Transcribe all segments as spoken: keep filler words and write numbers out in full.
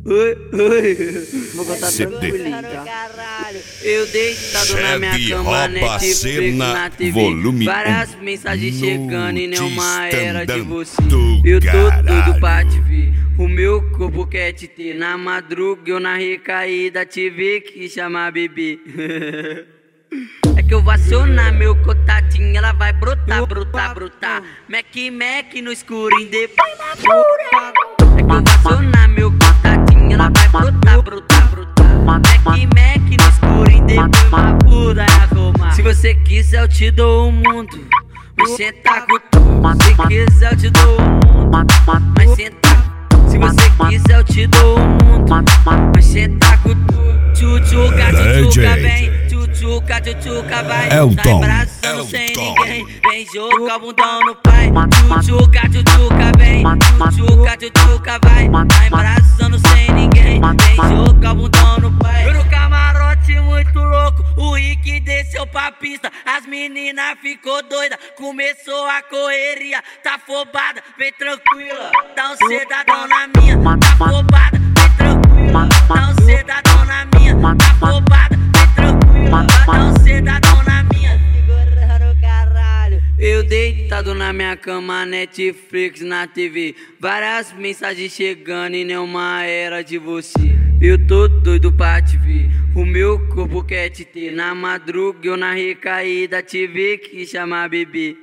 Oi, oi. Vou contar tranquilinho, tá? Eu deitado na minha cama, Netflix na T V, várias mensagens chegando e nenhuma era de você. Eu tô doido pra te ver, o meu corpo quer te ter. Na madruga eu na recaída tive que chamar bebê. É que eu vou acionar meu contatinho, ela vai brotar, brotar, brotar. Mac, Mac no escurinho, depois na pura. É que eu vou acionar meu contatinho, ela vai brotar, brotar, brotar. Mac, Mac no escurinho, depois na pura é arrumar. Se você quiser eu te dou o mundo, mas senta com tudo. Se quiser eu te dou o mundo, mas senta. Se você quiser eu te dou o mundo, mas senta com tudo. Tchutchuca, tchutchuca, vem. Tchutchuca, tchutchuca, vai. Tá embraçando sem ninguém. Vem jogar o bundão no pai. Tchutchuca, tchutchuca, vem. Tchutchuca, tchutchuca, vai. Tá embraçando sem ninguém. Vem jogar o bundão no pai. Eu no camarote muito louco, o Rick desceu pra pista. As meninas ficou doida, começou a correria. Tá afobada, vem tranquila. Dá um cedadão na minha. Tá afobada, vem tranquila. Dá um cedadão na minha. Tá afobada, vem tranquila. Dá um cedadão na minha. Segurando o caralho. Eu deitado na minha cama, Netflix na T V, várias mensagens chegando e nenhuma era de você. Eu tô doido pra te ver, o meu corpo quer te ter. Na madruga eu na recaída tive que chamar bebê.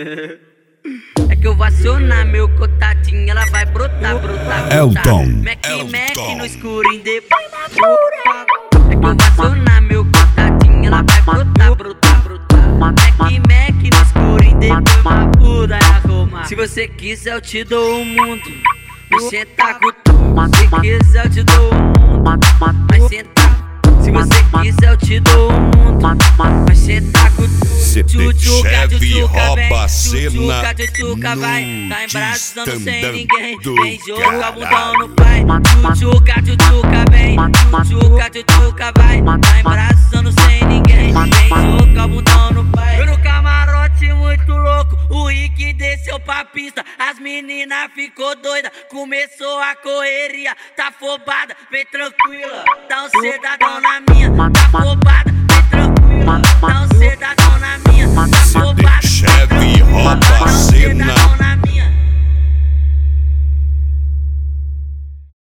É que eu vou acionar meu contatinho, ela vai brotar, brotar, brotar. Elton, Mac, Mac no escurinho, depois na pura. É que eu vou acionar meu contatinho, ela vai brotar, brotar, brotar. Mac, Mac no escurinho, depois na pura é arrumar. Se você quiser eu te dou o mundo, mas senta com tudo. Se quiser eu te dou o mundo, mas senta. Se você quiser eu te dou o mundo, mas senta com tudo. Tchutchuca, rouba a cena. Tchutchuca, tchutchuca, vai. Tá embraçando sem ninguém. Vem jogar o bundão no pai. Tchutchuca, tchutchuca, vem. Tchutchuca, tchutchuca, vai. Tá embraçando sem ninguém. Vem jogar o bundão no pai. Eu no camarote muito louco, o Rick desceu pra pista. As meninas ficou doida, começou a correria. Tá afobada, vem tranquila. Dá um cedadão na minha. Tá afobada.